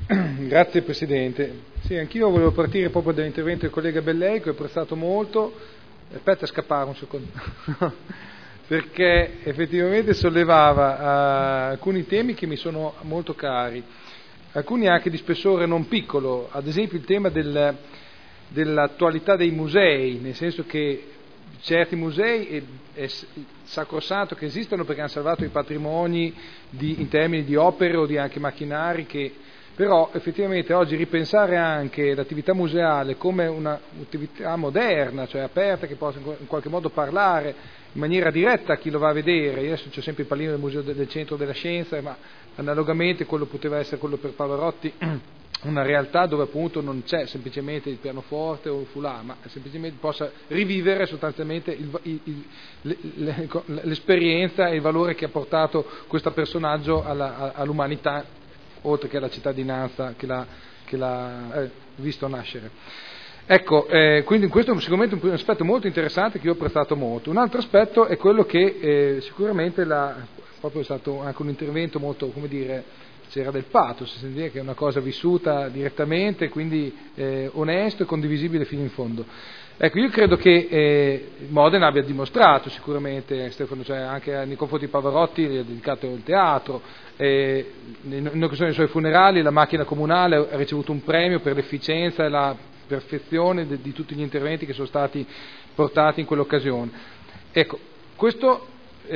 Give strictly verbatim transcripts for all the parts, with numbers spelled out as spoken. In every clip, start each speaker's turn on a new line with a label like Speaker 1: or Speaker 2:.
Speaker 1: Grazie Presidente. Sì, anch'io volevo partire proprio dall'intervento del collega Bellei, che ho apprezzato molto. Aspetta a scappare un secondo. Perché effettivamente sollevava uh, alcuni temi che mi sono molto cari, alcuni anche di spessore non piccolo, ad esempio il tema del, dell'attualità dei musei, nel senso che certi musei è, è sacrosanto che esistono perché hanno salvato i patrimoni di, in termini di opere o di anche macchinari, che però effettivamente oggi ripensare anche l'attività museale come un'attività moderna, cioè aperta, che possa in qualche modo parlare in maniera diretta a chi lo va a vedere. Io adesso c'è sempre il pallino del Museo del Centro della Scienza, ma analogamente quello poteva essere quello per Pavarotti, una realtà dove appunto non c'è semplicemente il pianoforte o il foulard, ma semplicemente possa rivivere sostanzialmente il, il, il, l'esperienza e il valore che ha portato questo personaggio alla, all'umanità, oltre che alla cittadinanza che l'ha, che l'ha eh, visto nascere. Ecco, eh, quindi questo è sicuramente un aspetto molto interessante che io ho apprezzato molto. Un altro aspetto è quello che eh, sicuramente la, proprio è stato anche un intervento molto, come dire, c'era del pathos, si sente dire che è una cosa vissuta direttamente, quindi eh, onesto e condivisibile fino in fondo. Ecco, io credo che eh, Modena abbia dimostrato sicuramente, Stefano, cioè anche nei confronti di Pavarotti gli ha dedicato il teatro, eh, in occasione dei suoi funerali la macchina comunale ha ricevuto un premio per l'efficienza e la perfezione di, di tutti gli interventi che sono stati portati in quell'occasione. Ecco, questo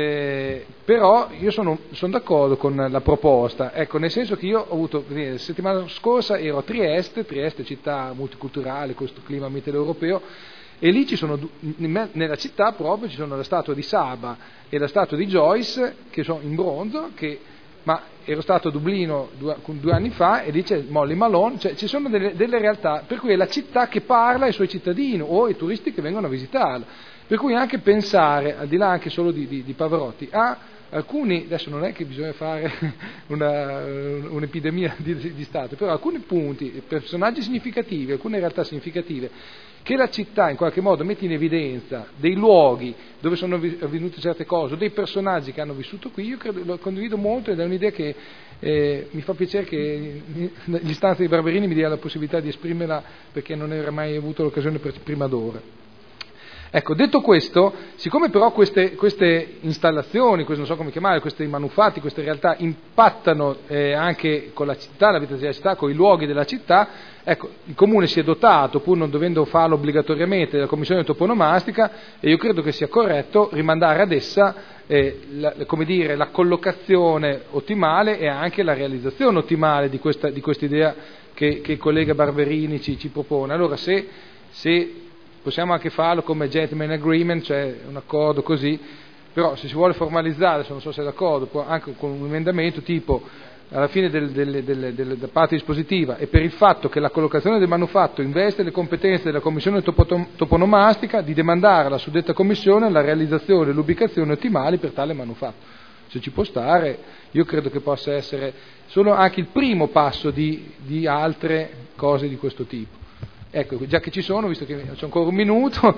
Speaker 1: eh, però io sono, sono d'accordo con la proposta, ecco, nel senso che io ho avuto, la settimana scorsa ero a Trieste, Trieste città multiculturale, con questo clima mitteleuropeo, e lì ci sono, nella città proprio ci sono la statua di Saba e la statua di Joyce, che sono in bronzo, che ma ero stato a Dublino due, due anni fa e lì c'è Molly Malone, cioè ci sono delle, delle realtà per cui è la città che parla ai suoi cittadini o ai turisti che vengono a visitarla, per cui anche pensare, al di là anche solo di, di, di Pavarotti, a alcuni, adesso non è che bisogna fare una, un'epidemia di, di Stato, però alcuni punti, personaggi significativi, alcune realtà significative, che la città in qualche modo mette in evidenza, dei luoghi dove sono avvenute certe cose, dei personaggi che hanno vissuto qui, io credo, lo condivido molto ed è un'idea che eh, mi fa piacere che l'istanza di Barberini mi dia la possibilità di esprimerla, perché non era mai avuto l'occasione per, prima d'ora. Ecco, detto questo, siccome però queste, queste installazioni, queste, non so come chiamare, questi manufatti, queste realtà impattano eh, anche con la città, la vita della città, con i luoghi della città, ecco, il Comune si è dotato, pur non dovendo farlo obbligatoriamente, della commissione toponomastica, e io credo che sia corretto rimandare ad essa eh, la, come dire, la collocazione ottimale e anche la realizzazione ottimale di questa, di questa idea che, che il collega Barberini ci, ci propone. Allora, se, se possiamo anche farlo come gentleman agreement, cioè un accordo così, però se si vuole formalizzare, se non so se è d'accordo, può anche con un emendamento tipo alla fine del, del, del, del, della parte dispositiva, e per il fatto che la collocazione del manufatto investe le competenze della commissione toponomastica, di demandare alla suddetta commissione la realizzazione e l'ubicazione ottimali per tale manufatto. Se ci può stare, io credo che possa essere solo anche il primo passo di, di altre cose di questo tipo. Ecco, già che ci sono, visto che c'è ancora un minuto,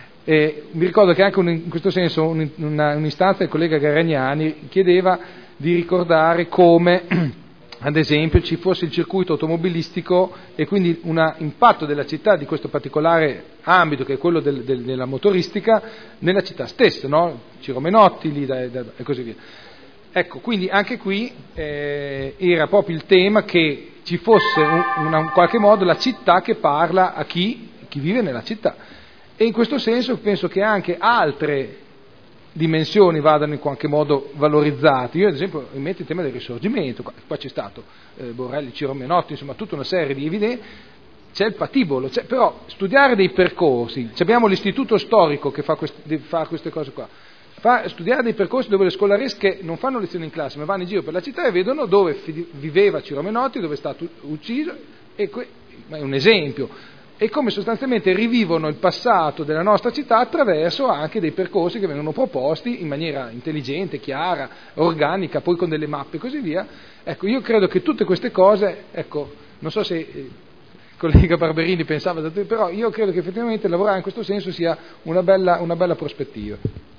Speaker 1: eh, mi ricordo che anche un, in questo senso un, una, un'istanza del collega Garagnani chiedeva di ricordare come, ad esempio, ci fosse il circuito automobilistico e quindi un impatto della città di questo particolare ambito, che è quello del, del, della motoristica, nella città stessa, no? Ciro Menotti, lì da, da, e così via. Ecco, quindi anche qui eh, era proprio il tema che ci fosse un, una, in qualche modo la città che parla a chi, chi vive nella città, e in questo senso penso che anche altre dimensioni vadano in qualche modo valorizzate. Io ad esempio mi metto il tema del Risorgimento, qua, qua c'è stato eh, Borrelli, Ciro Menotti, insomma tutta una serie di evidenze, c'è il patibolo, c'è, però studiare dei percorsi, abbiamo l'istituto storico che fa, quest, fa queste cose qua, fa, studiare dei percorsi dove le scolaresche non fanno lezioni in classe ma vanno in giro per la città e vedono dove viveva Ciro Menotti, dove è stato ucciso, e que, è un esempio, e come sostanzialmente rivivono il passato della nostra città attraverso anche dei percorsi che vengono proposti in maniera intelligente, chiara, organica, poi con delle mappe e così via. Ecco, io credo che tutte queste cose, ecco, non so se il collega Barberini pensava, però io credo che effettivamente lavorare in questo senso sia una bella, una bella prospettiva.